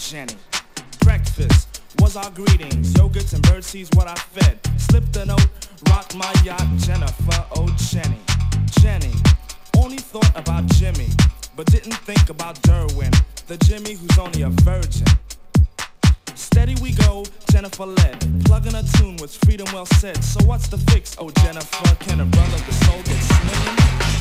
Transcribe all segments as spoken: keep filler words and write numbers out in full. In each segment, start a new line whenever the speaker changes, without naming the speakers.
Jenny. Breakfast was our greetings. Yogurts and birdseeds what I fed. Slipped a note, rocked my yacht. Jennifer, oh Jenny. Jenny only thought about Jimmy, but didn't think about Derwin, the Jimmy who's only a virgin. Steady we go, Jennifer led. Plugging a tune was freedom well said. So what's the fix, oh Jennifer? Can a brother of the soul get swinging?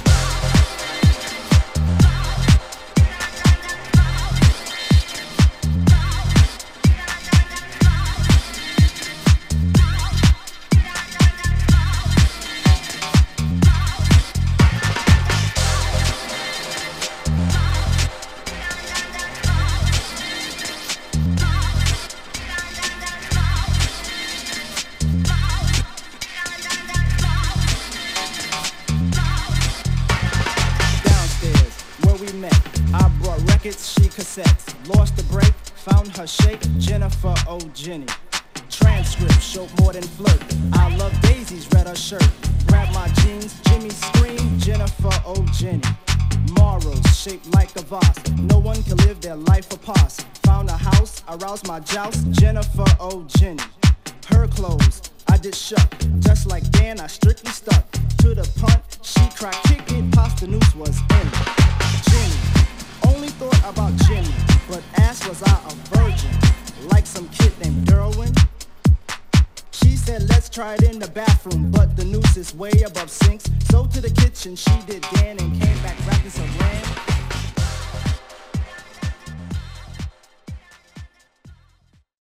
She cassettes, lost the break, found her shape, Jennifer, oh Jenny. Transcript showed more than flirt. I love daisies, read her shirt. Grab my jeans, Jimmy scream, Jennifer, oh Jenny. Morals shaped like a vase, no one can live their life apart. Found a house, aroused my joust, Jennifer, oh Jenny. Her clothes, I did shuck, just like Dan, I strictly stuck to the punt. She cracked, kick it, past the noose was in. Jenny. Only thought about Jimmy, but asked was I a virgin, like some kid named Derwin. She said let's try it in the bathroom, but the noose is way above sinks. So to the kitchen she did Dan and came back rapping some lamb.